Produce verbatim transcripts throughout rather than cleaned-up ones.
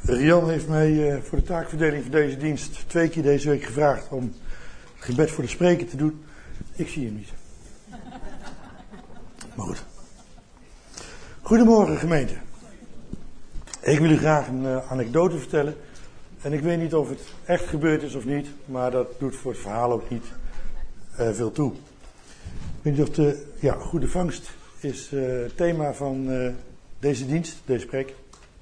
Rian heeft mij uh, voor de taakverdeling van deze dienst twee keer deze week gevraagd om het gebed voor de spreker te doen. Ik zie hem niet. Maar goed. Goedemorgen gemeente. Ik wil u graag een uh, anekdote vertellen. En ik weet niet of het echt gebeurd is of niet, maar dat doet voor het verhaal ook niet uh, veel toe. Ik weet niet of de ja, goede vangst is uh, het thema van uh, deze dienst, deze preek.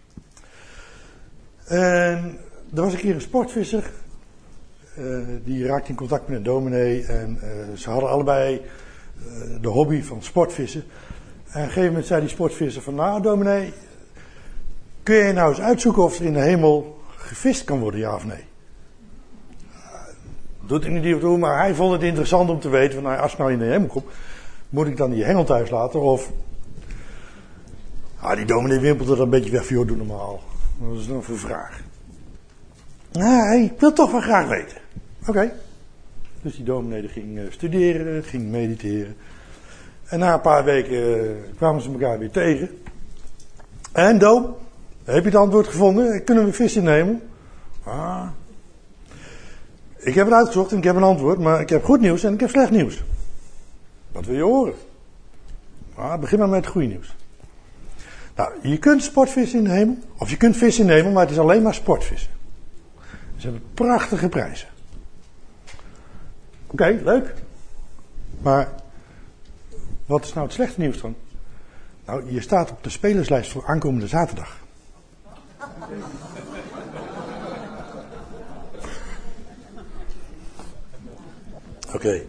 En er was een keer een sportvisser, uh, die raakte in contact met een dominee en uh, ze hadden allebei uh, de hobby van sportvissen. En op een gegeven moment zei die sportvisser van, nou dominee, kun je nou eens uitzoeken of er in de hemel gevist kan worden, ja of nee? Uh, doet hij niet toe, maar hij vond het interessant om te weten, van, nou, als ik nou in de hemel kom, moet ik dan die hengel thuis laten of... Ah, die dominee wimpelde er een beetje weg van, joh, doe normaal. Wat is dan voor vraag? Nee, ik wil toch wel graag weten. Oké. Okay. Dus die dominee ging uh, studeren, ging mediteren. En na een paar weken uh, kwamen ze elkaar weer tegen. En Dom, heb je het antwoord gevonden? Kunnen we vis innemen? Ah. Ik heb het uitgezocht en ik heb een antwoord, maar ik heb goed nieuws en ik heb slecht nieuws. Wat wil je horen? Ah, begin maar met het goede nieuws. Nou, je kunt sportvissen in de hemel, of je kunt vis innemen, maar het is alleen maar sportvissen. Ze hebben prachtige prijzen. Oké, okay, leuk. Maar wat is nou het slechte nieuws dan? Nou, je staat op de spelerslijst voor aankomende zaterdag. Oké. Okay.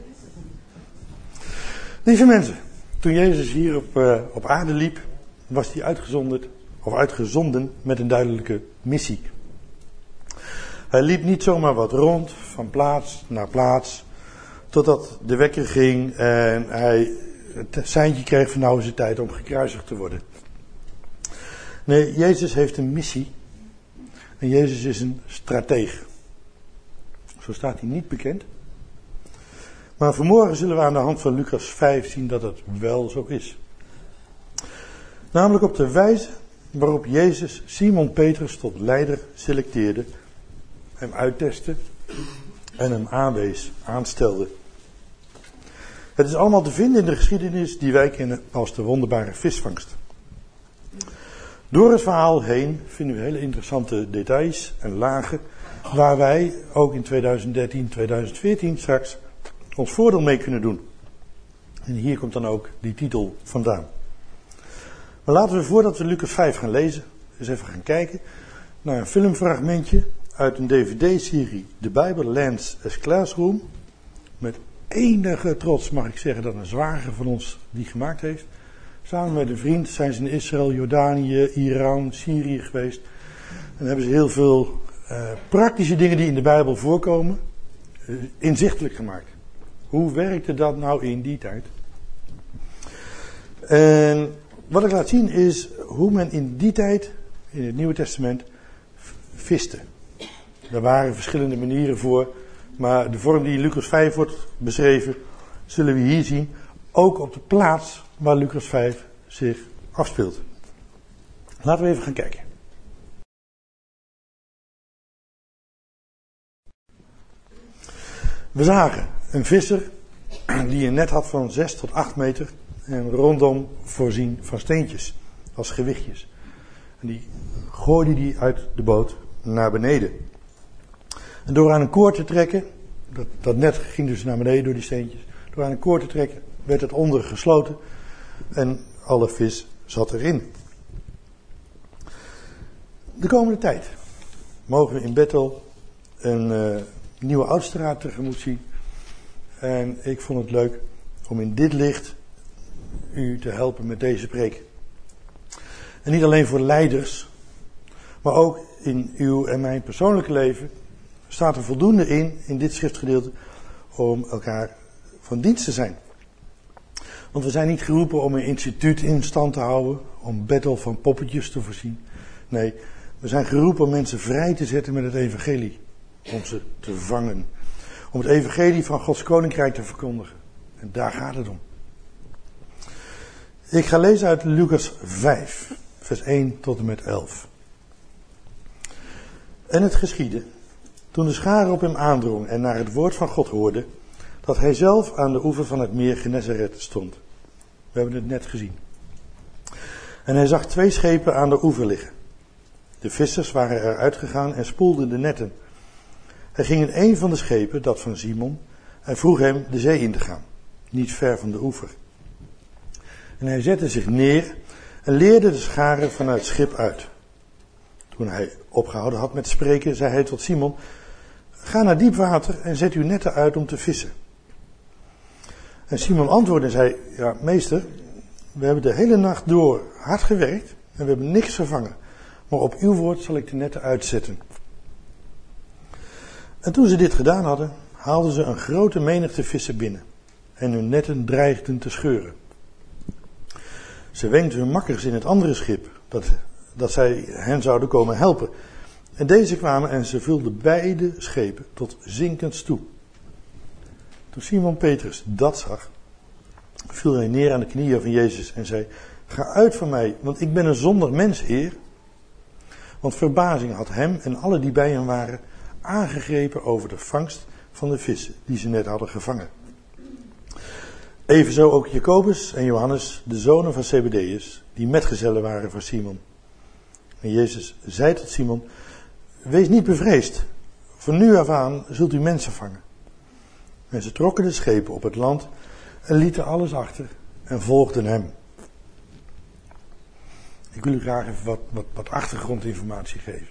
Lieve mensen, toen Jezus hier op, uh, op aarde liep, was hij uitgezonderd, of uitgezonden met een duidelijke missie. Hij liep niet zomaar wat rond, van plaats naar plaats, totdat de wekker ging en hij het seintje kreeg van nou is het tijd om gekruisigd te worden. Nee, Jezus heeft een missie en Jezus is een strateeg. Zo staat hij niet bekend. Maar vanmorgen zullen we aan de hand van Lucas vijf zien dat het wel zo is. Namelijk op de wijze waarop Jezus Simon Petrus tot leider selecteerde, hem uittestte en hem aanwees, aanstelde. Het is allemaal te vinden in de geschiedenis die wij kennen als de wonderbare visvangst. Door het verhaal heen vinden we hele interessante details en lagen waar wij ook in twintig dertien, twintig veertien straks ons voordeel mee kunnen doen. En hier komt dan ook die titel vandaan. Maar laten we voordat we Lucas vijf gaan lezen, eens even gaan kijken naar een filmfragmentje uit een dvd-serie The Bible Lands as Classroom. Met enige trots mag ik zeggen dat een zwager van ons die gemaakt heeft. Samen met een vriend zijn ze in Israël, Jordanië, Iran, Syrië geweest. En hebben ze heel veel uh, praktische dingen die in de Bijbel voorkomen, uh, inzichtelijk gemaakt. Hoe werkte dat nou in die tijd? En wat ik laat zien is hoe men in die tijd, in het Nieuwe Testament, viste. Er waren verschillende manieren voor, maar de vorm die in Lucas vijf wordt beschreven, zullen we hier zien, ook op de plaats waar Lucas vijf zich afspeelt. Laten we even gaan kijken. We zagen een visser die een net had van zes tot acht meter en rondom voorzien van steentjes als gewichtjes. En die gooide die uit de boot naar beneden. En door aan een koord te trekken, dat, dat net ging dus naar beneden door die steentjes, door aan een koord te trekken werd het onder gesloten en alle vis zat erin. De komende tijd mogen we in Bethel een uh, nieuwe Oudstraat tegemoet zien. En ik vond het leuk om in dit licht u te helpen met deze preek. En niet alleen voor leiders, maar ook in uw en mijn persoonlijke leven staat er voldoende in, in dit schriftgedeelte, om elkaar van dienst te zijn. Want we zijn niet geroepen om een instituut in stand te houden, om Bethel van poppetjes te voorzien. Nee, we zijn geroepen om mensen vrij te zetten met het evangelie, om ze te vangen. Om het evangelie van Gods koninkrijk te verkondigen. En daar gaat het om. Ik ga lezen uit Lucas vijf, vers één tot en met elf. En het geschiedde, toen de schare op hem aandrong en naar het woord van God hoorde, dat hij zelf aan de oever van het meer Genesaret stond. We hebben het net gezien. En hij zag twee schepen aan de oever liggen. De vissers waren eruit gegaan en spoelden de netten. Hij ging in een van de schepen, dat van Simon, en vroeg hem de zee in te gaan, niet ver van de oever. En hij zette zich neer en leerde de schare vanuit het schip uit. Toen hij opgehouden had met spreken, zei hij tot Simon: ga naar diep water en zet uw netten uit om te vissen. En Simon antwoordde en zei: ja, meester, we hebben de hele nacht door hard gewerkt en we hebben niks gevangen. Maar op uw woord zal ik de netten uitzetten. En toen ze dit gedaan hadden, haalden ze een grote menigte vissen binnen. En hun netten dreigden te scheuren. Ze wenkten hun makkers in het andere schip, dat, dat zij hen zouden komen helpen. En deze kwamen en ze vulden beide schepen tot zinkens toe. Toen Simon Petrus dat zag, viel hij neer aan de knieën van Jezus en zei: ga uit van mij, want ik ben een zondig mens, Heer. Want verbazing had hem en alle die bij hem waren aangegrepen over de vangst van de vissen die ze net hadden gevangen. Evenzo ook Jacobus en Johannes, de zonen van Zebedeus, die metgezellen waren van Simon. En Jezus zei tot Simon: wees niet bevreesd, van nu af aan zult u mensen vangen. En ze trokken de schepen op het land en lieten alles achter en volgden hem. Ik wil u graag even wat, wat, wat achtergrondinformatie geven.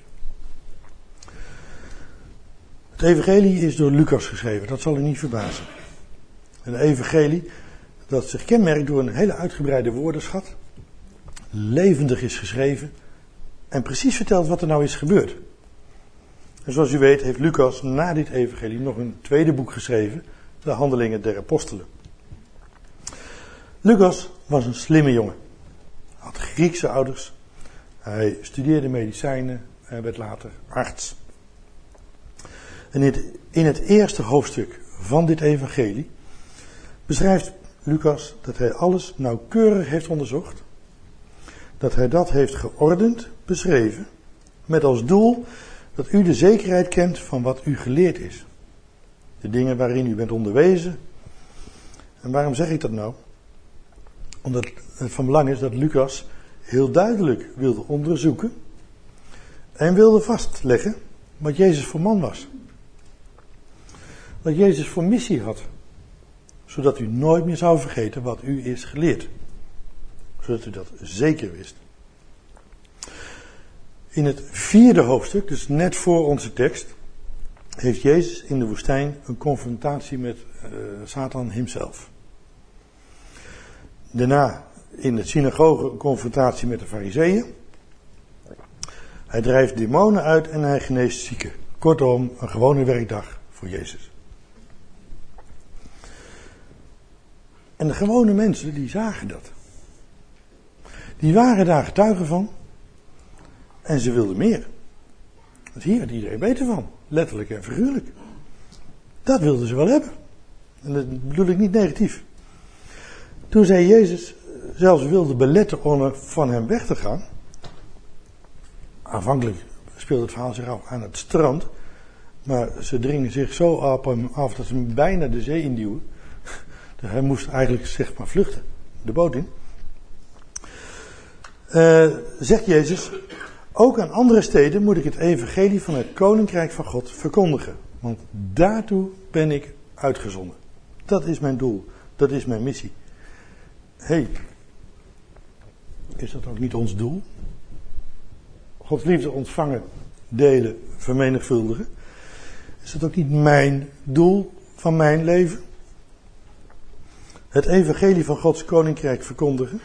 Het evangelie is door Lucas geschreven, dat zal u niet verbazen. Een evangelie dat zich kenmerkt door een hele uitgebreide woordenschat, levendig is geschreven en precies vertelt wat er nou is gebeurd. En zoals u weet heeft Lucas na dit evangelie nog een tweede boek geschreven, de Handelingen der Apostelen. Lucas was een slimme jongen. Hij had Griekse ouders. Hij studeerde medicijnen en werd later arts. En in het, in het eerste hoofdstuk van dit evangelie beschrijft Lucas dat hij alles nauwkeurig heeft onderzocht. Dat hij dat heeft geordend, beschreven, met als doel dat u de zekerheid kent van wat u geleerd is. De dingen waarin u bent onderwezen. En waarom zeg ik dat nou? Omdat het van belang is dat Lucas heel duidelijk wilde onderzoeken en wilde vastleggen wat Jezus voor man was. Wat Jezus voor missie had. Zodat u nooit meer zou vergeten wat u is geleerd. Zodat u dat zeker wist. In het vierde hoofdstuk, dus net voor onze tekst, heeft Jezus in de woestijn een confrontatie met uh, Satan himself. Daarna in de synagoge een confrontatie met de Farizeeën. Hij drijft demonen uit en hij geneest zieken. Kortom, een gewone werkdag voor Jezus. En de gewone mensen, die zagen dat. Die waren daar getuigen van. En ze wilden meer. Want hier werd iedereen beter van. Letterlijk en figuurlijk. Dat wilden ze wel hebben. En dat bedoel ik niet negatief. Toen zij Jezus zelfs wilde beletten om van hem weg te gaan. Aanvankelijk speelde het verhaal zich af aan het strand. Maar ze dringen zich zo op hem af dat ze hem bijna de zee induwen. Hij moest eigenlijk zeg maar vluchten. De boot in. Uh, zegt Jezus: ook aan andere steden moet ik het evangelie van het koninkrijk van God verkondigen. Want daartoe ben ik uitgezonden. Dat is mijn doel. Dat is mijn missie. Hé, hey, is dat ook niet ons doel? Gods liefde ontvangen, delen, vermenigvuldigen. Is dat ook niet mijn doel van mijn leven? Het evangelie van Gods koninkrijk verkondigen.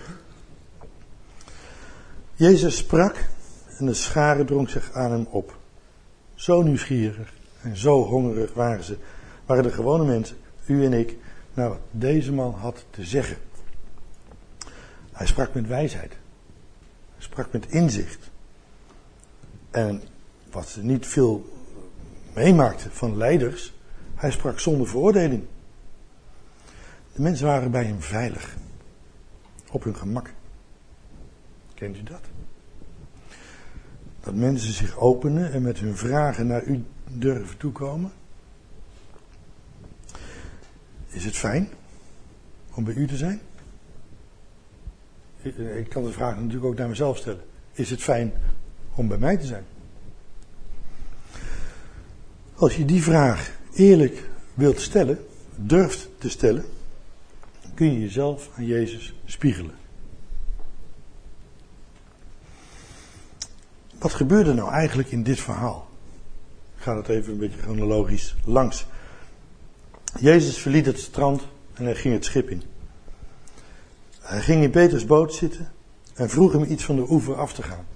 Jezus sprak en de schare drong zich aan hem op. Zo nieuwsgierig en zo hongerig waren ze, waren de gewone mensen, u en ik, naar wat deze man had te zeggen. Hij sprak met wijsheid. Hij sprak met inzicht. En wat ze niet veel meemaakten van leiders, hij sprak zonder veroordeling. De mensen waren bij hem veilig. Op hun gemak. Kent u dat? Dat mensen zich openen en met hun vragen naar u durven toekomen? Is het fijn om bij u te zijn? Ik kan de vraag natuurlijk ook naar mezelf stellen. Is het fijn om bij mij te zijn? Als je die vraag eerlijk wilt stellen, durft te stellen, kun je jezelf aan Jezus spiegelen. Wat gebeurde nou eigenlijk in dit verhaal? Ik ga dat even een beetje chronologisch langs. Jezus verliet het strand en hij ging het schip in. Hij ging in Petrus' boot zitten en vroeg hem iets van de oever af te gaan.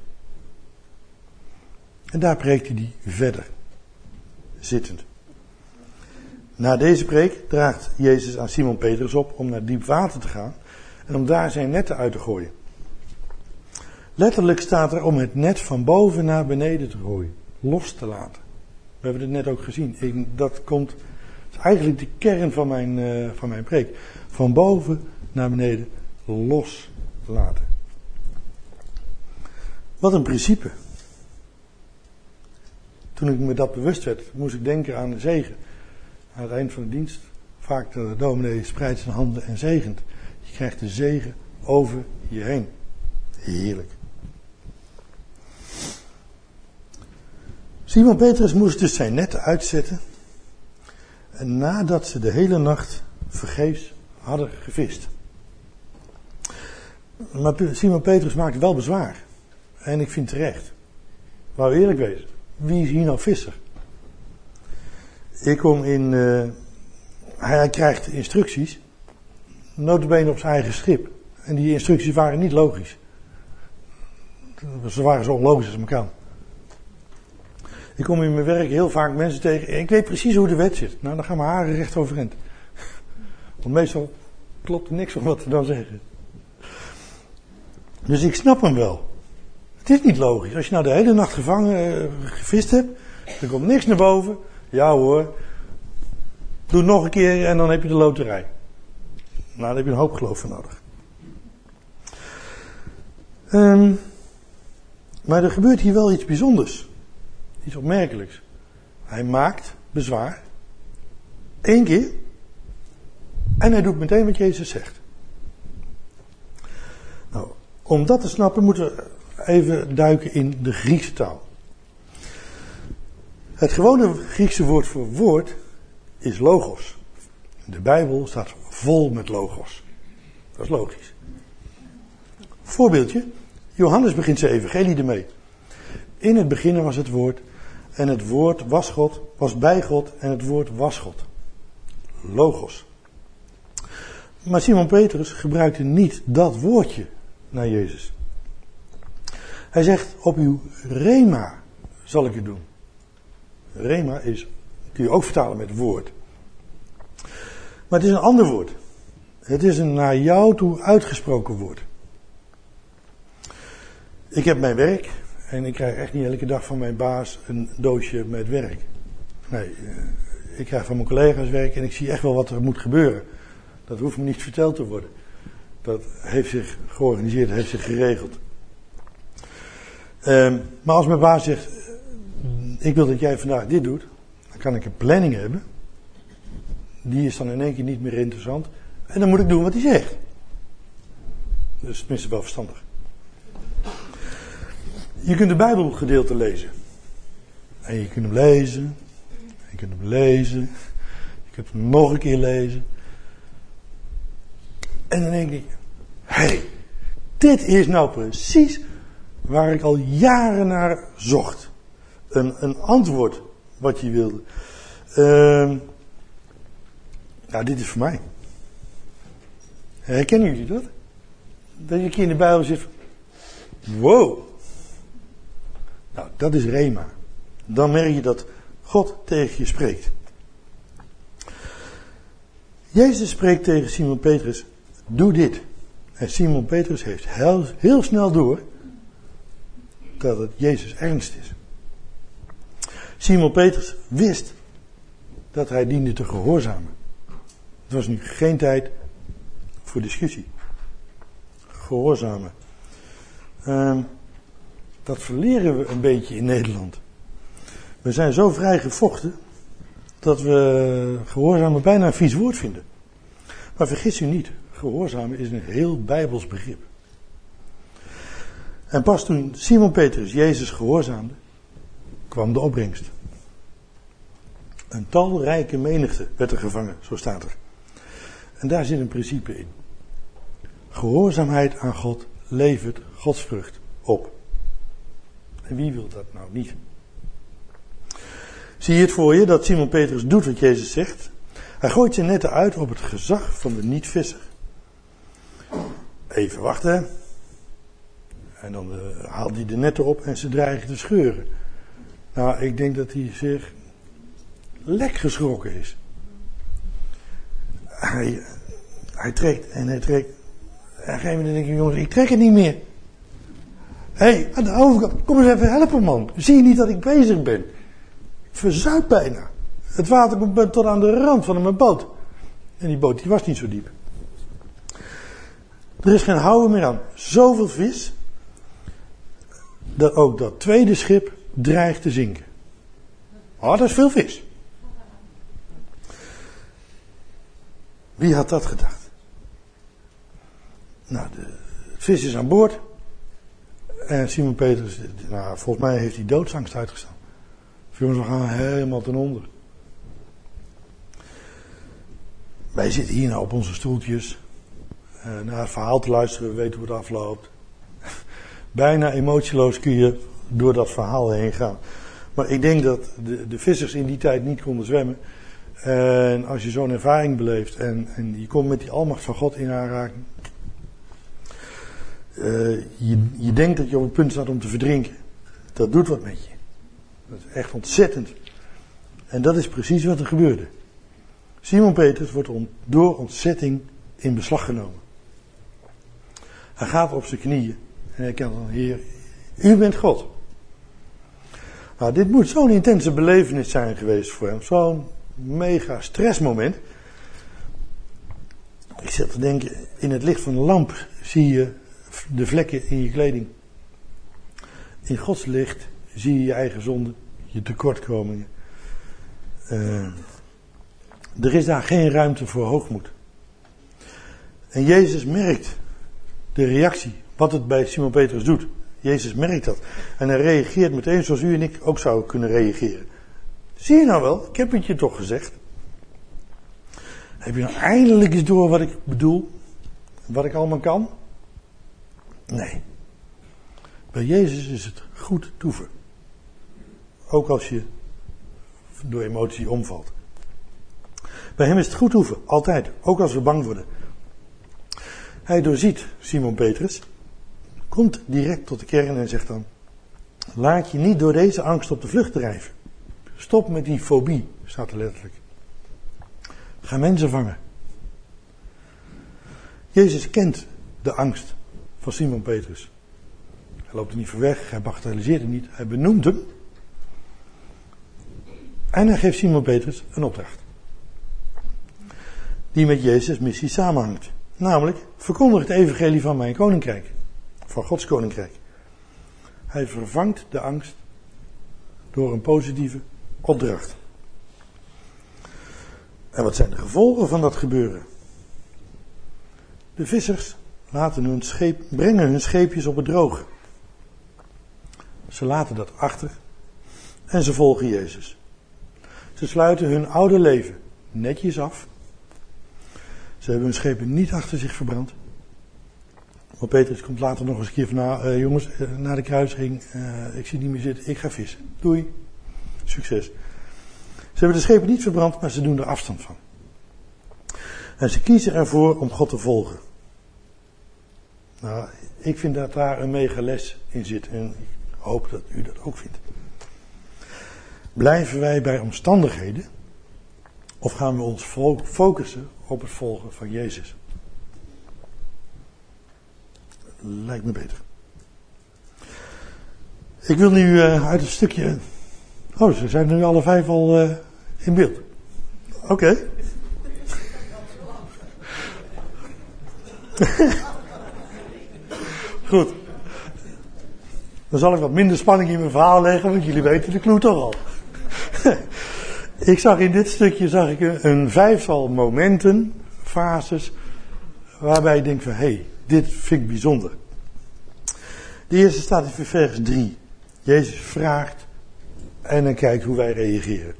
En daar preekte hij verder, zittend. Na deze preek draagt Jezus aan Simon Petrus op om naar diep water te gaan en om daar zijn netten uit te gooien. Letterlijk staat er om het net van boven naar beneden te gooien, los te laten. We hebben het net ook gezien. Ik, dat komt, dat is eigenlijk de kern van mijn, uh, van mijn preek. Van boven naar beneden los laten. Wat een principe. Toen ik me dat bewust werd, moest ik denken aan de zegen. Aan het eind van de dienst, vaak de dominee spreidt zijn handen en zegent. Je krijgt de zegen over je heen. Heerlijk. Simon Petrus moest dus zijn netten uitzetten. En nadat ze de hele nacht vergeefs hadden gevist. Maar Simon Petrus maakte wel bezwaar. En ik vind terecht. Laten we eerlijk wezen. Wie is hier nou visser? Ik kom in... Uh, hij krijgt instructies. Nota bene op zijn eigen schip. En die instructies waren niet logisch. Ze waren zo onlogisch als het maar kan. Ik kom in mijn werk heel vaak mensen tegen. Ik weet precies hoe de wet zit. Nou, dan gaan mijn haren recht overeind. Want meestal klopt er niks van wat ze dan zeggen. Dus ik snap hem wel. Het is niet logisch. Als je nou de hele nacht gevangen, uh, gevist hebt. Er komt niks naar boven. Ja hoor. Doe het nog een keer en dan heb je de loterij. Nou, daar heb je een hoop geloof voor nodig. Um, maar er gebeurt hier wel iets bijzonders. Iets opmerkelijks. Hij maakt bezwaar. Eén keer. En hij doet meteen wat Jezus zegt. Nou, om dat te snappen moeten we even duiken in de Griekse taal. Het gewone Griekse woord voor woord is logos. De Bijbel staat vol met logos. Dat is logisch. Voorbeeldje. Johannes begint zijn evangelie ermee. In het begin was het woord. En het woord was God, was bij God en het woord was God. Logos. Maar Simon Petrus gebruikte niet dat woordje naar Jezus. Hij zegt, op uw rema zal ik het doen. Rema is, kun je ook vertalen met woord. Maar het is een ander woord. Het is een naar jou toe uitgesproken woord. Ik heb mijn werk en ik krijg echt niet elke dag van mijn baas een doosje met werk. Nee, ik krijg van mijn collega's werk en ik zie echt wel wat er moet gebeuren. Dat hoeft me niet verteld te worden. Dat heeft zich georganiseerd, heeft zich geregeld. Um, maar als mijn baas zegt, ik wil dat jij vandaag dit doet, dan kan ik een planning hebben. Die is dan in één keer niet meer interessant. En dan moet ik doen wat hij zegt. Dus tenminste wel verstandig. Je kunt de Bijbelgedeelte lezen. En je kunt hem lezen. Je kunt hem lezen. Je kunt hem nog een keer lezen. En dan denk ik, hé, hey, dit is nou precies waar ik al jaren naar zocht. Een, een antwoord wat je wilde. Uh, nou, dit is voor mij. Herkennen jullie dat? Dat je een keer in de Bijbel zit van, wow. Nou, dat is rema. Dan merk je dat God tegen je spreekt. Jezus spreekt tegen Simon Petrus, doe dit. En Simon Petrus heeft heel, heel snel door dat het Jezus ernst is. Simon Petrus wist dat hij diende te gehoorzamen. Het was nu geen tijd voor discussie. Gehoorzamen. Um, dat verleren we een beetje in Nederland. We zijn zo vrij gevochten dat we gehoorzamen bijna een vies woord vinden. Maar vergis u niet, gehoorzamen is een heel Bijbels begrip. En pas toen Simon Petrus Jezus gehoorzaamde, kwam de opbrengst. Een talrijke menigte werd er gevangen, zo staat er. En daar zit een principe in. Gehoorzaamheid aan God levert godsvrucht op. En wie wil dat nou niet? Zie je het voor je dat Simon Petrus doet wat Jezus zegt? Hij gooit zijn netten uit op het gezag van de niet-visser. Even wachten. En dan uh, haalt hij de netten op en ze dreigen te scheuren. Nou, ik denk dat hij zich lek geschrokken is. Hij, hij trekt en hij trekt. En op een gegeven moment denk ik, jongens, ik trek het niet meer. Hé, hey, aan de overkant, kom eens even helpen, man. Zie je niet dat ik bezig ben? Ik verzuip bijna. Het water komt tot aan de rand van mijn boot. En die boot die was niet zo diep. Er is geen houden meer aan. Zoveel vis, dat ook dat tweede schip dreigt te zinken. Oh, dat is veel vis. Wie had dat gedacht? Nou, de vis is aan boord. En Simon Petrus, nou, volgens mij heeft hij doodsangst uitgestaan. Jongens, we gaan helemaal ten onder. Wij zitten hier nou op onze stoeltjes. Uh, naar het verhaal te luisteren, we weten hoe het afloopt. Bijna emotieloos kun je door dat verhaal heen gaan. Maar ik denk dat de, de vissers in die tijd niet konden zwemmen. En als je zo'n ervaring beleeft en, en je komt met die almacht van God in aanraking. Uh, je, je denkt dat je op het punt staat om te verdrinken. Dat doet wat met je. Dat is echt ontzettend. En dat is precies wat er gebeurde. Simon Petrus wordt on, door ontzetting in beslag genomen. Hij gaat op zijn knieën en hij kan dan, Heer, u bent God. Nou, dit moet zo'n intense belevenis zijn geweest voor hem. Zo'n mega stressmoment. Ik zit te denken, in het licht van de lamp zie je de vlekken in je kleding. In Gods licht zie je je eigen zonde, je tekortkomingen. Uh, er is daar geen ruimte voor hoogmoed. En Jezus merkt de reactie, wat het bij Simon Petrus doet. Jezus merkt dat. En hij reageert meteen zoals u en ik ook zouden kunnen reageren. Zie je nou wel, ik heb het je toch gezegd. Heb je nou eindelijk eens door wat ik bedoel? Wat ik allemaal kan? Nee. Bij Jezus is het goed toeven. Ook als je door emotie omvalt. Bij hem is het goed toeven, altijd. Ook als we bang worden. Hij doorziet Simon Petrus. Komt direct tot de kern en zegt dan: laat je niet door deze angst op de vlucht drijven. Stop met die fobie, staat er letterlijk. Ga mensen vangen. Jezus kent de angst van Simon Petrus. Hij loopt er niet voor weg, hij bagatelliseert hem niet, hij benoemt hem. En hij geeft Simon Petrus een opdracht. Die met Jezus' missie samenhangt. Namelijk, verkondig het evangelie van mijn koninkrijk. Van Gods koninkrijk. Hij vervangt de angst door een positieve opdracht. En wat zijn de gevolgen van dat gebeuren? De vissers laten hun scheep, brengen hun scheepjes op het droge. Ze laten dat achter en ze volgen Jezus. Ze sluiten hun oude leven netjes af. Ze hebben hun schepen niet achter zich verbrand. Maar Petrus komt later nog eens een keer van, nou, uh, jongens, uh, naar de kruising, uh, ik zie niet meer zitten, ik ga vissen. Doei. Succes. Ze hebben de schepen niet verbrand, maar ze doen er afstand van. En ze kiezen ervoor om God te volgen. Nou, ik vind dat daar een mega les in zit en ik hoop dat u dat ook vindt. Blijven wij bij omstandigheden of gaan we ons focussen op het volgen van Jezus? Lijkt me beter. Ik wil nu uh, uit een stukje... Oh, ze zijn nu alle vijf al uh, in beeld. Oké. Okay. Goed. Dan zal ik wat minder spanning in mijn verhaal leggen, want jullie weten de clue toch al. Ik zag in dit stukje zag ik een, een vijftal momenten, fases, waarbij ik denk van, hé, hey, dit vind ik bijzonder. De eerste staat in vers drie. Jezus vraagt en dan kijkt hoe wij reageren.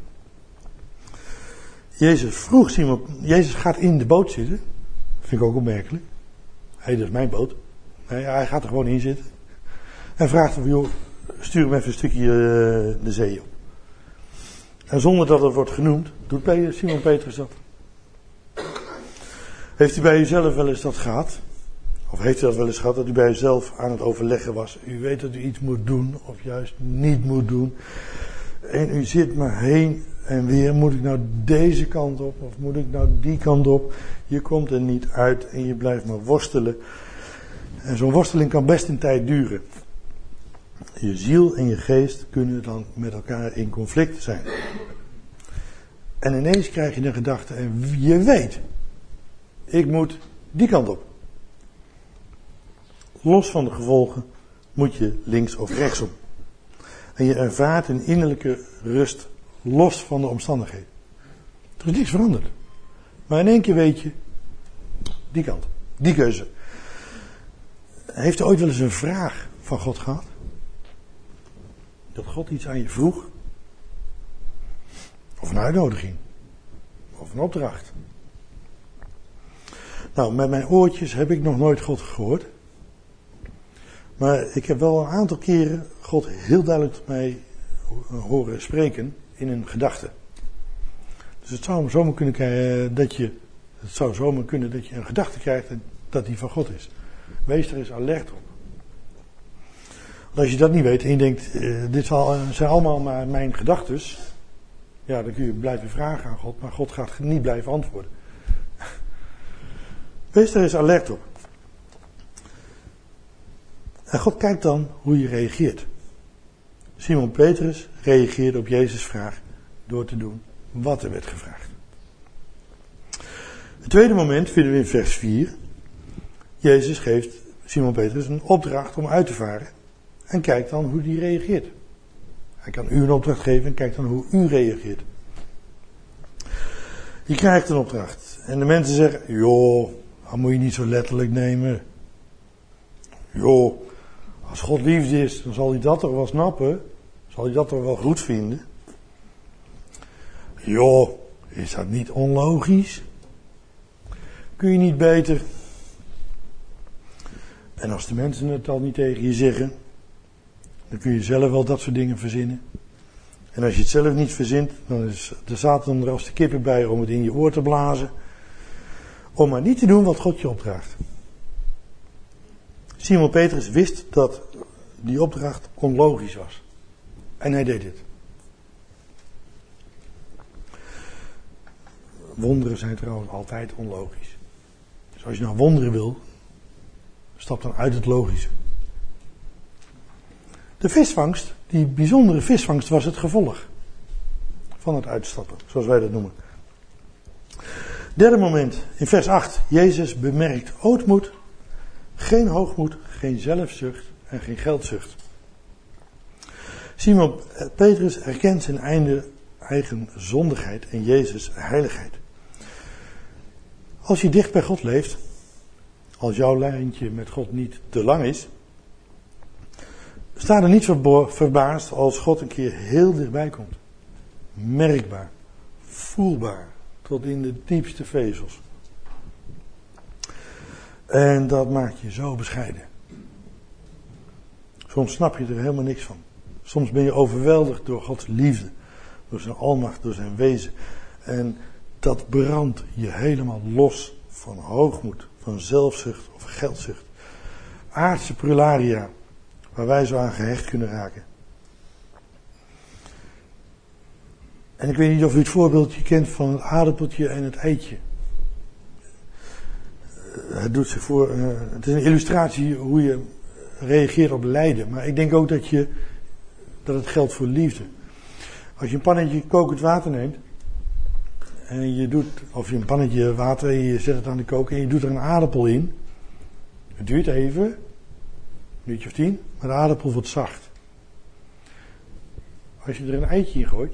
Jezus vroeg Simon, Jezus gaat in de boot zitten. Vind ik ook opmerkelijk. Hé, hey, dat is mijn boot. Nee, hij gaat er gewoon in zitten. En vraagt of, joh, stuur hem even een stukje uh, de zee op. En zonder dat het wordt genoemd, doet Simon Petrus dat. Heeft u bij uzelf wel eens dat gehad? Of heeft u dat wel eens gehad, dat u bij uzelf aan het overleggen was? U weet dat u iets moet doen, of juist niet moet doen. En u zit maar heen en weer. Moet ik nou deze kant op, of moet ik nou die kant op? Je komt er niet uit en je blijft maar worstelen. En zo'n worsteling kan best een tijd duren. Je ziel en je geest kunnen dan met elkaar in conflict zijn. En ineens krijg je een gedachte en je weet, ik moet die kant op. Los van de gevolgen moet je links of rechtsom. En je ervaart een innerlijke rust los van de omstandigheden. Er is niks veranderd. Maar in één keer weet je, die kant, die keuze. Heeft u ooit wel eens een vraag van God gehad? Dat God iets aan je vroeg? Of een uitnodiging? Of een opdracht? Nou, met mijn oortjes heb ik nog nooit God gehoord. Maar ik heb wel een aantal keren God heel duidelijk tot mij horen spreken in een gedachte. Dus het zou zomaar kunnen krijgen dat je, het zou zomaar kunnen dat je een gedachte krijgt dat die van God is. Wees er eens alert op. Want als je dat niet weet en je denkt, uh, dit zijn allemaal maar mijn gedachtes. Ja, dan kun je blijven vragen aan God, maar God gaat niet blijven antwoorden. Wees er eens alert op. En God kijkt dan hoe je reageert. Simon Petrus reageerde op Jezus' vraag door te doen wat er werd gevraagd. Het tweede moment vinden we in vers vier. Jezus geeft Simon Petrus een opdracht om uit te varen. En kijkt dan hoe die reageert. Hij kan u een opdracht geven en kijkt dan hoe u reageert. Je krijgt een opdracht. En de mensen zeggen, joh, dat moet je niet zo letterlijk nemen. Joh, als God liefde is, dan zal hij dat toch wel snappen. Zal hij dat toch wel goed vinden. Joh, is dat niet onlogisch? Kun je niet beter? En als de mensen het al niet tegen je zeggen, dan kun je zelf wel dat soort dingen verzinnen. En als je het zelf niet verzint, dan is de Satan er als de kippen bij om het in je oor te blazen. Om maar niet te doen wat God je opdraagt. Simon Petrus wist dat die opdracht onlogisch was. En hij deed het. Wonderen zijn trouwens altijd onlogisch. Dus als je nou wonderen wil, stap dan uit het logische. De visvangst, die bijzondere visvangst, was het gevolg van het uitstappen, zoals wij dat noemen. Derde moment, in vers acht. Jezus bemerkt ootmoed, geen hoogmoed, geen zelfzucht en geen geldzucht. Simon Petrus erkent zijn einde, eigen zondigheid en Jezus' heiligheid. Als je dicht bij God leeft, als jouw lijntje met God niet te lang is, sta er niet verbaasd als God een keer heel dichtbij komt. Merkbaar, voelbaar, tot in de diepste vezels. En dat maakt je zo bescheiden. Soms snap je er helemaal niks van. Soms ben je overweldigd door Gods liefde, door zijn almacht, door zijn wezen. En dat brandt je helemaal los van hoogmoed, van zelfzucht of geldzucht. Aardse prularia, waar wij zo aan gehecht kunnen raken. En ik weet niet of u het voorbeeldje kent van het aardappeltje en het eitje. Het doet zich voor, uh, het is een illustratie hoe je reageert op lijden. Maar ik denk ook dat, je, dat het geldt voor liefde. Als je een pannetje kokend water neemt. En je doet, of je een pannetje water en je zet het aan de kook en je doet er een aardappel in. Het duurt even. minuutje of tien, maar de aardappel wordt zacht. Als je er een eitje in gooit,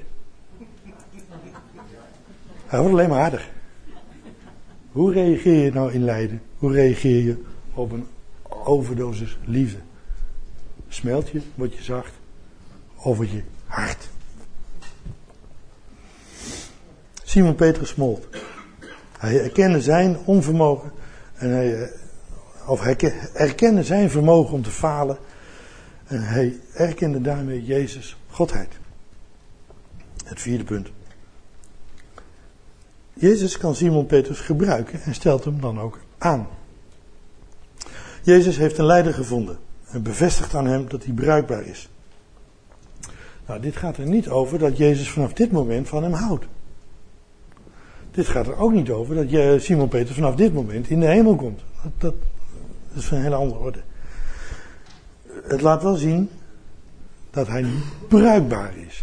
hij wordt alleen maar harder. Hoe reageer je nou in lijden? Hoe reageer je op een overdosis liefde? Smelt je, word je zacht, of word je hard? Simon Petrus smolt. Hij erkende zijn onvermogen en hij, of hij erkende zijn vermogen om te falen en hij erkende daarmee Jezus' godheid. Het vierde punt. Jezus kan Simon Petrus gebruiken en stelt hem dan ook aan. Jezus heeft een leider gevonden en bevestigt aan hem dat hij bruikbaar is. Nou, dit gaat er niet over dat Jezus vanaf dit moment van hem houdt. Dit gaat er ook niet over dat Simon Petrus vanaf dit moment in de hemel komt. Dat, dat is van een hele andere orde. Het laat wel zien dat hij bruikbaar is.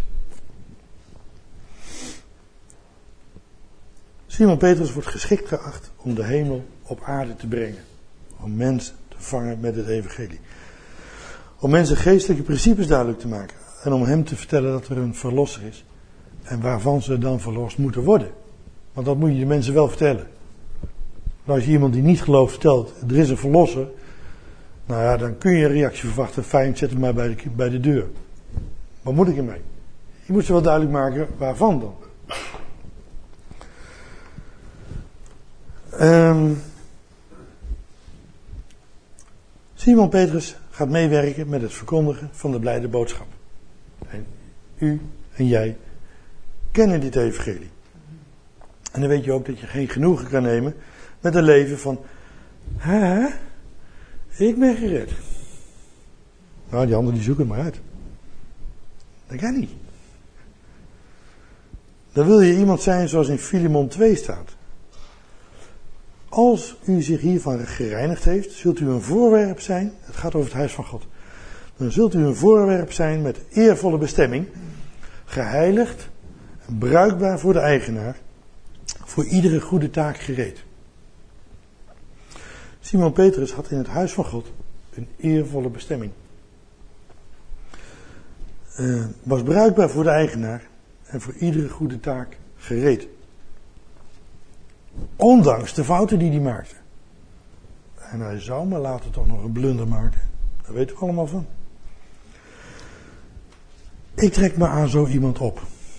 Simon Petrus wordt geschikt geacht om de hemel op aarde te brengen. Om mensen te vangen met het evangelie. Om mensen geestelijke principes duidelijk te maken. En om hem te vertellen dat er een verlosser is. En waarvan ze dan verlost moeten worden. Want dat moet je de mensen wel vertellen. Maar als je iemand die niet gelooft vertelt, er is een verlosser. Nou ja, dan kun je een reactie verwachten. Fijn, zet hem maar bij de, bij de deur. Wat moet ik ermee? Je moet ze wel duidelijk maken waarvan dan. Um, Simon Petrus gaat meewerken met het verkondigen van de blijde boodschap. En u en jij kennen dit evangelie. En dan weet je ook dat je geen genoegen kan nemen met een leven van, hè, ik ben gered. Nou, die anderen die zoeken het maar uit. Dat kan niet. Dan wil je iemand zijn zoals in Filemon twee staat. Als u zich hiervan gereinigd heeft, zult u een voorwerp zijn, het gaat over het huis van God. Dan zult u een voorwerp zijn met eervolle bestemming, geheiligd en bruikbaar voor de eigenaar, voor iedere goede taak gereed. Simon Petrus had in het huis van God een eervolle bestemming. Uh, was bruikbaar voor de eigenaar en voor iedere goede taak gereed. Ondanks de fouten die hij maakte. En hij zou maar later toch nog een blunder maken. Daar weten we allemaal van. Ik trek me aan zo iemand op.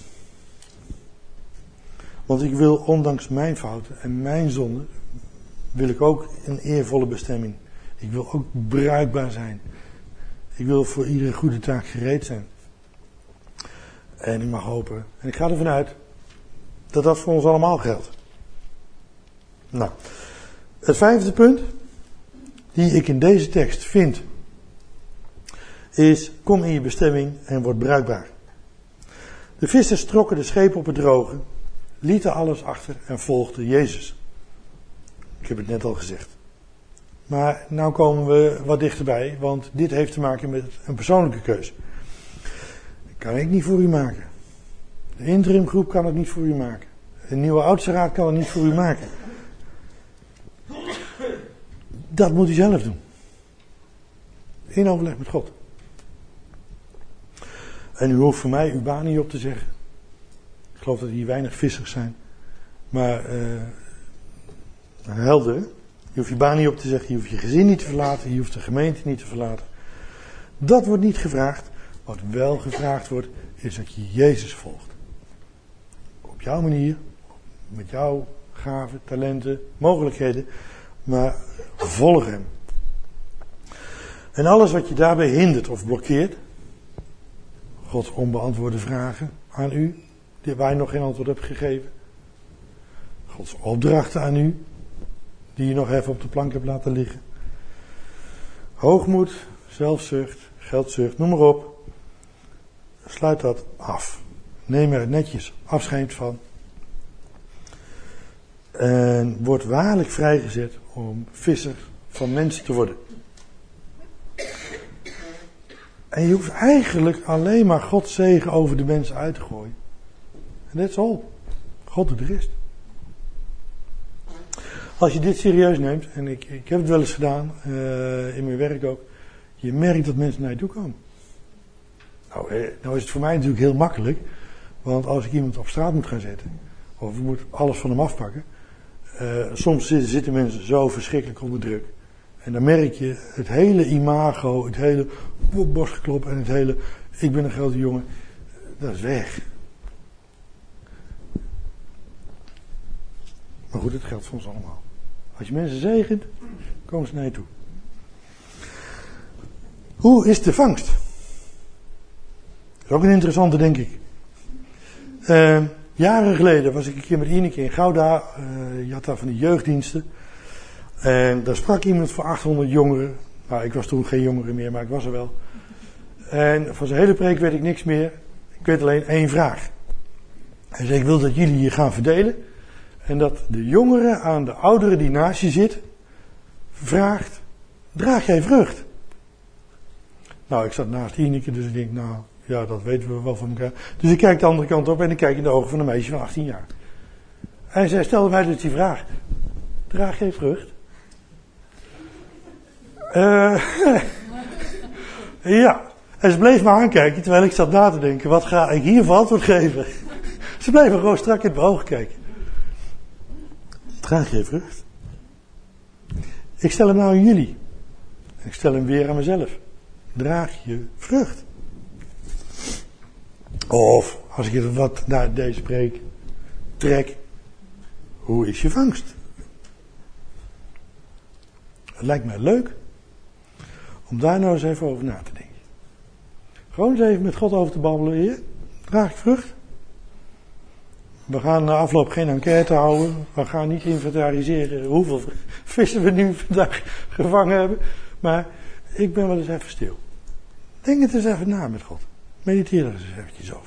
Want ik wil ondanks mijn fouten en mijn zonden, wil ik ook een eervolle bestemming. Ik wil ook bruikbaar zijn. Ik wil voor iedere goede taak gereed zijn. En ik mag hopen, en ik ga ervan uit, dat dat voor ons allemaal geldt. Nou, het vijfde punt, die ik in deze tekst vind, is, kom in je bestemming en word bruikbaar. De vissers trokken de schepen op het droge, lieten alles achter en volgden Jezus. Ik heb het net al gezegd. Maar nou komen we wat dichterbij, want dit heeft te maken met een persoonlijke keuze. Dat kan ik niet voor u maken. De interimgroep kan het niet voor u maken. Een nieuwe oudste raad kan het niet voor u maken. Dat moet u zelf doen. In overleg met God. En u hoeft voor mij uw baan niet op te zeggen. Ik geloof dat hier weinig vissers zijn. Maar uh, helder. Je hoeft je baan niet op te zeggen. Je hoeft je gezin niet te verlaten. Je hoeft de gemeente niet te verlaten. Dat wordt niet gevraagd. Wat wel gevraagd wordt, is dat je Jezus volgt. Op jouw manier. Met jouw gaven, talenten, mogelijkheden. Maar volg hem. En alles wat je daarbij hindert of blokkeert. Gods onbeantwoorde vragen aan u. Waar je nog geen antwoord hebt gegeven. Gods opdrachten aan u. Die je nog even op de plank hebt laten liggen. Hoogmoed, zelfzucht, geldzucht, noem maar op. Sluit dat af. Neem er netjes afscheid van. En word waarlijk vrijgezet om visser van mensen te worden. En je hoeft eigenlijk alleen maar Gods zegen over de mensen uit te gooien. En that's all. God doet de rest. Als je dit serieus neemt, en ik, ik heb het wel eens gedaan, uh, in mijn werk ook. Je merkt dat mensen naar je toe komen. Nou, eh, nou is het voor mij natuurlijk heel makkelijk. Want als ik iemand op straat moet gaan zetten. Of ik moet alles van hem afpakken. Uh, soms zitten, zitten mensen zo verschrikkelijk onder druk. En dan merk je het hele imago, het hele borstgeklop en het hele ik ben een grote jongen. Dat is weg. Maar goed, het geldt voor ons allemaal. Als je mensen zegent, komen ze naar je toe. Hoe is de vangst? Dat is ook een interessante, denk ik. Uh, jaren geleden was ik een keer met Ineke in Gouda. Uh, je had daar van die jeugddiensten. En daar sprak iemand voor achthonderd jongeren. Nou, ik was toen geen jongere meer, maar ik was er wel. En van zijn hele preek weet ik niks meer. Ik weet alleen één vraag. Hij zei, ik wil dat jullie je gaan verdelen. En dat de jongere aan de oudere die naast je zit, vraagt, draag jij vrucht? Nou, ik zat naast Ineke, dus ik denk, nou, ja, dat weten we wel van elkaar. Dus ik kijk de andere kant op en ik kijk in de ogen van een meisje van achttien jaar. En zij stelde mij dus die vraag, draag jij vrucht? Uh, ja. En ze bleef me aankijken terwijl ik zat na te denken, wat ga ik hier voor antwoord geven? Ze bleef me gewoon strak in mijn ogen kijken. Draag je vrucht? Ik stel hem nou aan jullie. Ik stel hem weer aan mezelf. Draag je vrucht? Of, als ik het wat naar deze preek trek, hoe is je vangst? Het lijkt mij leuk om daar nou eens even over na te denken. Gewoon eens even met God over te babbelen. Heer, draag ik vrucht? We gaan na afloop geen enquête houden. We gaan niet inventariseren hoeveel vissen we nu vandaag gevangen hebben. Maar ik ben wel eens even stil. Denk het eens even na met God. Mediteer er eens eventjes over.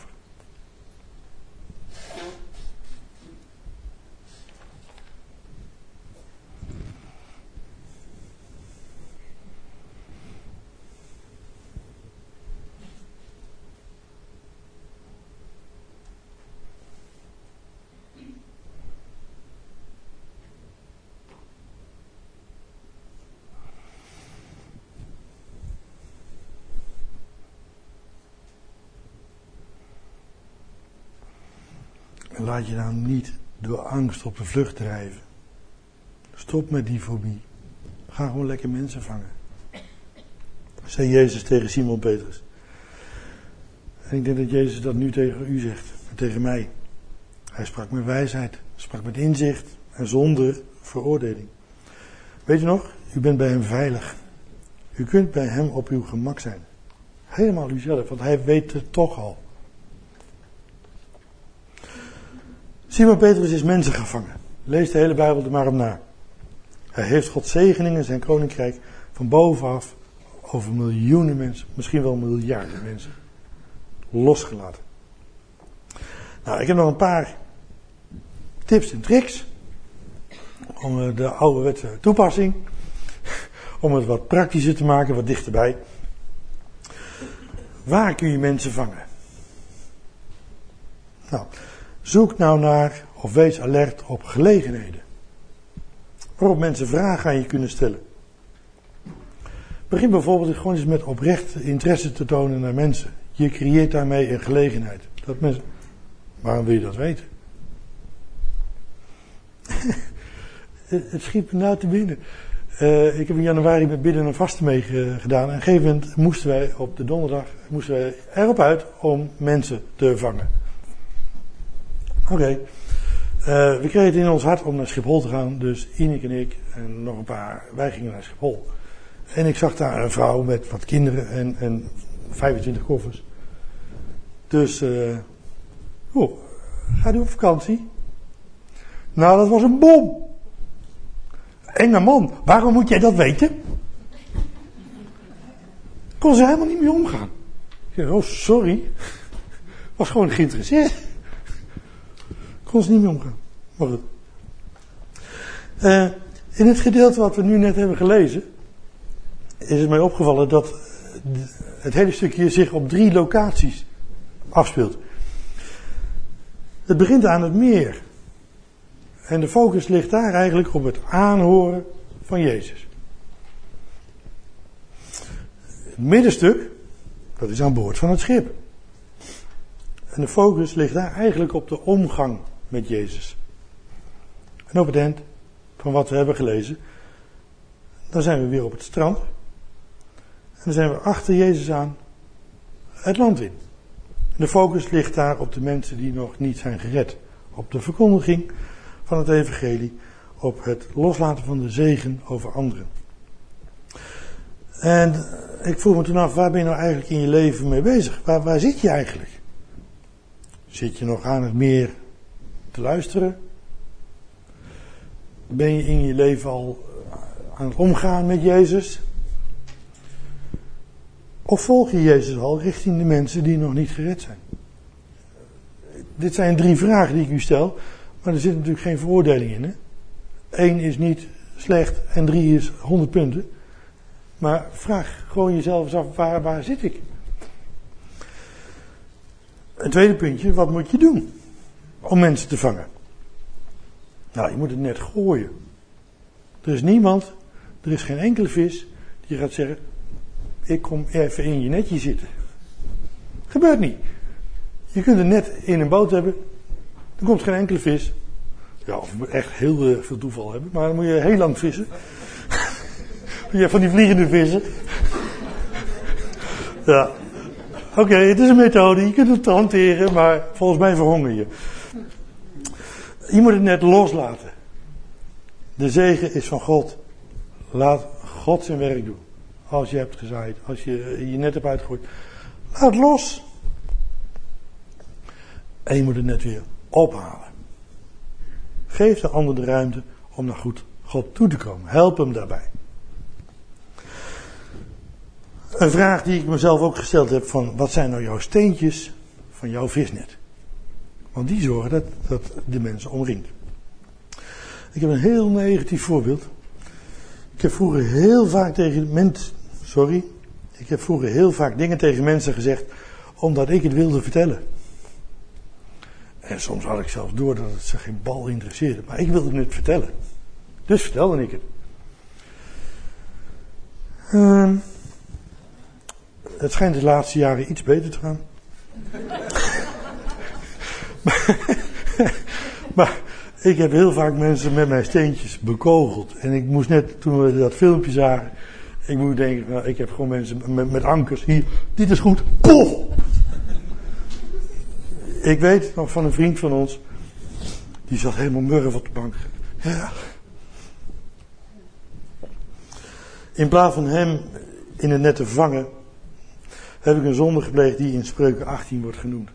En laat je nou niet door angst op de vlucht drijven. Stop met die fobie. Ga gewoon lekker mensen vangen. Zei Jezus tegen Simon Petrus. En ik denk dat Jezus dat nu tegen u zegt. En tegen mij. Hij sprak met wijsheid. Sprak met inzicht. En zonder veroordeling. Weet je nog? U bent bij hem veilig. U kunt bij hem op uw gemak zijn. Helemaal uzelf. Want hij weet het toch al. Simon Petrus is mensen gevangen. Lees de hele Bijbel er maar op na. Hij heeft Gods zegeningen, zijn koninkrijk, van bovenaf over miljoenen mensen, misschien wel miljarden mensen, losgelaten. Nou, ik heb nog een paar tips en tricks om de ouderwetse toepassing, om het wat praktischer te maken, wat dichterbij. Waar kun je mensen vangen? Nou, zoek nou naar of wees alert op gelegenheden. Waarop mensen vragen aan je kunnen stellen. Begin bijvoorbeeld gewoon eens met oprecht interesse te tonen naar mensen. Je creëert daarmee een gelegenheid. Dat mensen, waarom wil je dat weten? Het schiet me nou te binnen. Uh, ik heb in januari met bidden en vasten mee gedaan. En op een gegeven moment moesten wij op de donderdag moesten wij erop uit om mensen te vangen. Oké. Okay. Uh, we kregen het in ons hart om naar Schiphol te gaan. Dus Ineke en ik en nog een paar, wij gingen naar Schiphol. En ik zag daar een vrouw met wat kinderen en, en vijfentwintig koffers. Dus, uh, oh, gaat u op vakantie? Nou, dat was een bom. Enge man, waarom moet jij dat weten? Kon ze helemaal niet mee omgaan. Ik zei, oh sorry. Was gewoon geïnteresseerd. Kon ze niet mee omgaan. Maar goed. Uh, in het gedeelte wat we nu net hebben gelezen, is het mij opgevallen dat het hele stukje zich op drie locaties afspeelt. Het begint aan het meer. En de focus ligt daar eigenlijk op het aanhoren van Jezus. Het middenstuk, dat is aan boord van het schip. En de focus ligt daar eigenlijk op de omgang met Jezus. En op het eind van wat we hebben gelezen, dan zijn we weer op het strand. En dan zijn we achter Jezus aan het land in. En de focus ligt daar op de mensen die nog niet zijn gered. Op de verkondiging van het evangelie. Op het loslaten van de zegen over anderen. En ik vroeg me toen af, waar ben je nou eigenlijk in je leven mee bezig? Waar, waar zit je eigenlijk? Zit je nog aan het meer te luisteren? Ben je in je leven al aan het omgaan met Jezus? Of volg je Jezus al richting de mensen die nog niet gered zijn? Dit zijn drie vragen die ik u stel, maar er zit natuurlijk geen veroordeling in. Hè? Eén is niet slecht en drie is honderd punten. Maar vraag gewoon jezelf eens af, waar, waar zit ik? Een tweede puntje, wat moet je doen om mensen te vangen? Nou, je moet het net gooien. Er is niemand, er is geen enkele vis die gaat zeggen, ik kom even in je netje zitten. Gebeurt niet. Je kunt een net in een boot hebben, er komt geen enkele vis. Ja, of je moet echt heel uh, veel toeval hebben, maar dan moet je heel lang vissen. Je hebt van die vliegende vissen. Ja. Oké, okay, het is een methode, je kunt het hanteren, maar volgens mij verhonger je. Je moet het net loslaten. De zegen is van God. Laat God zijn werk doen. Als je hebt gezaaid, als je je net hebt uitgegooid. Laat los. En je moet het net weer ophalen. Geef de ander de ruimte om naar goed God toe te komen. Help hem daarbij. Een vraag die ik mezelf ook gesteld heb van, wat zijn nou jouw steentjes van jouw visnet? Want die zorgen dat, dat de mensen omringt. Ik heb een heel negatief voorbeeld. Ik heb vroeger heel vaak tegen mensen, sorry, ik heb vroeger heel vaak dingen tegen mensen gezegd, omdat ik het wilde vertellen. En soms had ik zelfs door dat het ze geen bal interesseerde, maar ik wilde het vertellen. Dus vertelde ik het. Uh, het schijnt de laatste jaren iets beter te gaan. maar, maar ik heb heel vaak mensen met mijn steentjes bekogeld. En ik moest net, toen we dat filmpje zagen, ik moet denken, nou, ik heb gewoon mensen met, met ankers. Hier, dit is goed. Pof! Ik weet nog van een vriend van ons, die zat helemaal murf op de bank. Ja. In plaats van hem in het net te vangen, heb ik een zonde gepleegd die in Spreuken achttien wordt genoemd.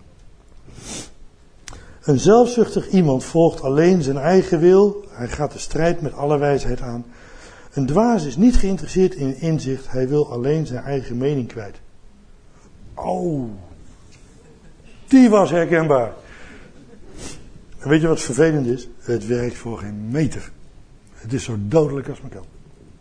Een zelfzuchtig iemand volgt alleen zijn eigen wil. Hij gaat de strijd met alle wijsheid aan. Een dwaas is niet geïnteresseerd in inzicht. Hij wil alleen zijn eigen mening kwijt. Oh, die was herkenbaar. En weet je wat vervelend is? Het werkt voor geen meter. Het is zo dodelijk als maar kan.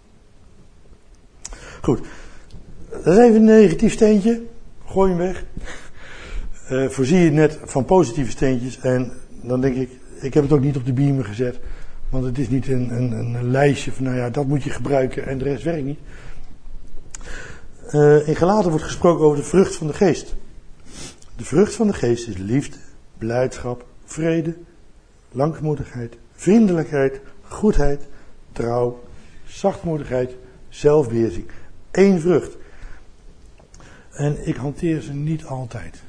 Goed. Dat is even een negatief steentje. Gooi hem weg. Uh, voorzie je net van positieve steentjes. En dan denk ik, ik heb het ook niet op de beamer gezet. Want het is niet een, een, een lijstje van, nou ja, dat moet je gebruiken en de rest werkt niet. Uh, in Galaten wordt gesproken over de vrucht van de geest. De vrucht van de geest is liefde, blijdschap, vrede, langmoedigheid, vriendelijkheid, goedheid, trouw, zachtmoedigheid, zelfbeheersing. Eén vrucht. En ik hanteer ze niet altijd.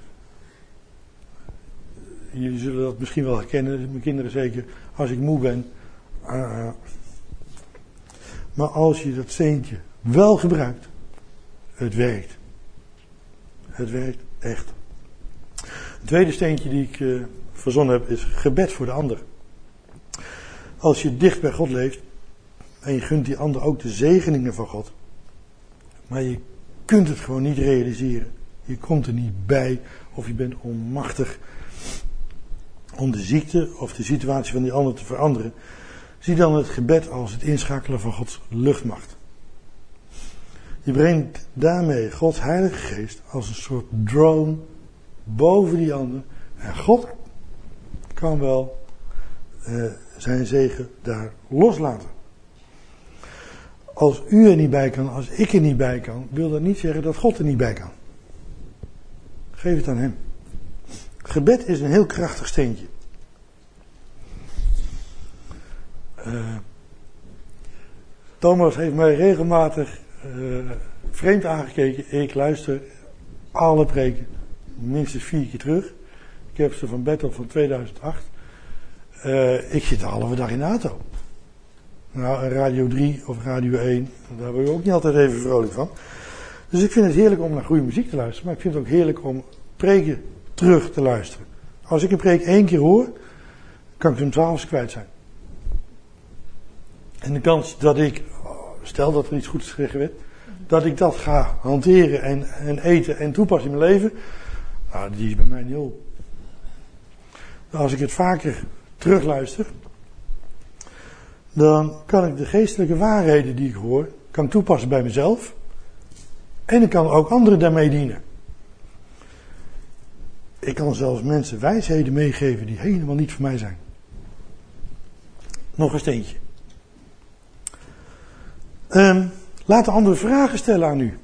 Jullie zullen dat misschien wel herkennen, mijn kinderen zeker, als ik moe ben. Uh, maar als je dat steentje wel gebruikt, het werkt. Het werkt echt. Het tweede steentje die ik uh, verzonnen heb is gebed voor de ander. Als je dicht bij God leeft en je gunt die ander ook de zegeningen van God, maar je kunt het gewoon niet realiseren. Je komt er niet bij of je bent onmachtig om de ziekte of de situatie van die ander te veranderen. Zie dan het gebed als het inschakelen van Gods luchtmacht. Je brengt daarmee Gods Heilige Geest als een soort drone boven die ander. En God kan wel uh, zijn zegen daar loslaten. Als u er niet bij kan, als ik er niet bij kan, wil dat niet zeggen dat God er niet bij kan. Geef het aan hem. Gebed is een heel krachtig steentje. Uh, Thomas heeft mij regelmatig uh, vreemd aangekeken. Ik luister alle preken minstens vier keer terug. Ik heb ze van Bethel van tweeduizend acht. Uh, ik zit de halve dag in de auto. Nou, Radio drie of Radio één, daar ben ik ook niet altijd even vrolijk van. Dus ik vind het heerlijk om naar goede muziek te luisteren. Maar ik vind het ook heerlijk om preken terug te luisteren. Als ik een preek één keer hoor, kan ik hem twaalf kwijt zijn. En de kans dat ik, stel dat er iets goeds gezegd werd, dat ik dat ga hanteren en, en eten en toepassen in mijn leven, nou, die is bij mij nul. Als ik het vaker terugluister, dan kan ik de geestelijke waarheden die ik hoor, kan toepassen bij mezelf. En ik kan ook anderen daarmee dienen. Ik kan zelfs mensen wijsheden meegeven die helemaal niet voor mij zijn. Nog een steentje. Um, laat de anderen vragen stellen aan u.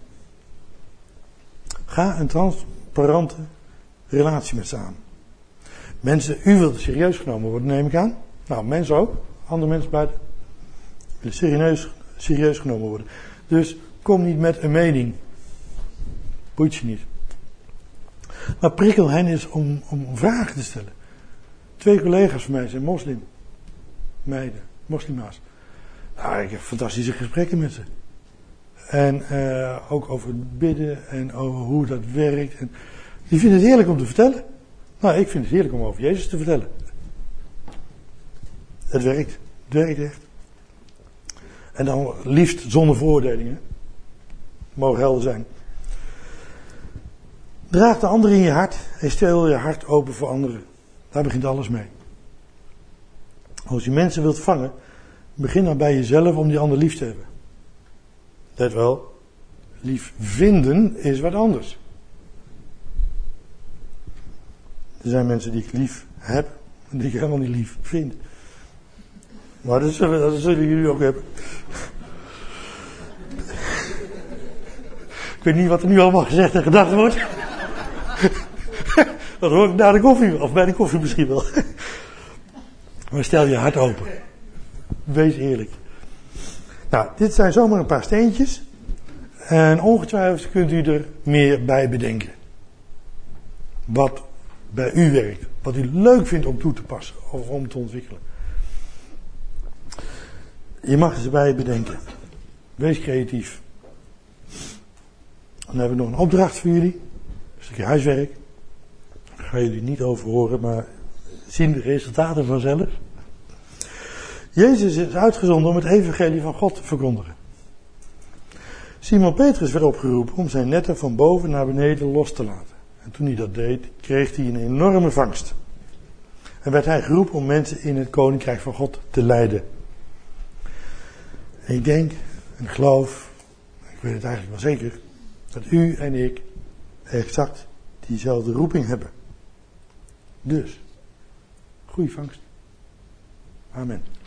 Ga een transparante relatie met ze aan. Mensen, u wilt serieus genomen worden, neem ik aan. Nou, mensen ook. Andere mensen buiten willen serieus, serieus genomen worden. Dus kom niet met een mening. Boeit je niet. Maar prikkel hen is om, om vragen te stellen. Twee collega's van mij zijn moslim. Meiden, moslima's. Nou, ik heb fantastische gesprekken met ze. En uh, ook over het bidden en over hoe dat werkt. En die vinden het heerlijk om te vertellen. Nou, ik vind het heerlijk om over Jezus te vertellen. Het werkt. Het werkt echt. En dan liefst zonder veroordelingen. Mogen helder zijn. Draag de ander in je hart en stel je hart open voor anderen. Daar begint alles mee. Als je mensen wilt vangen, begin dan bij jezelf om die ander lief te hebben. Let wel, lief vinden is wat anders. Er zijn mensen die ik lief heb en die ik helemaal niet lief vind. Maar dat zullen, dat zullen jullie ook hebben. Ik weet niet wat er nu allemaal gezegd en gedacht wordt. Dat hoor ik na de koffie, of bij de koffie misschien wel. Maar stel je hart open. Wees eerlijk. Nou, dit zijn zomaar een paar steentjes. En ongetwijfeld kunt u er meer bij bedenken. Wat bij u werkt. Wat u leuk vindt om toe te passen. Of om te ontwikkelen. Je mag ze bij bedenken. Wees creatief. Dan heb ik nog een opdracht voor jullie. Een stukje huiswerk. Daar ga jullie niet over horen, maar zien de resultaten vanzelf. Jezus is uitgezonden om het evangelie van God te verkondigen. Simon Petrus werd opgeroepen om zijn netten van boven naar beneden los te laten. En toen hij dat deed, kreeg hij een enorme vangst. En werd hij geroepen om mensen in het koninkrijk van God te leiden. En ik denk en geloof, ik weet het eigenlijk wel zeker, dat u en ik exact diezelfde roeping hebben. Dus, goeie vangst. Amen.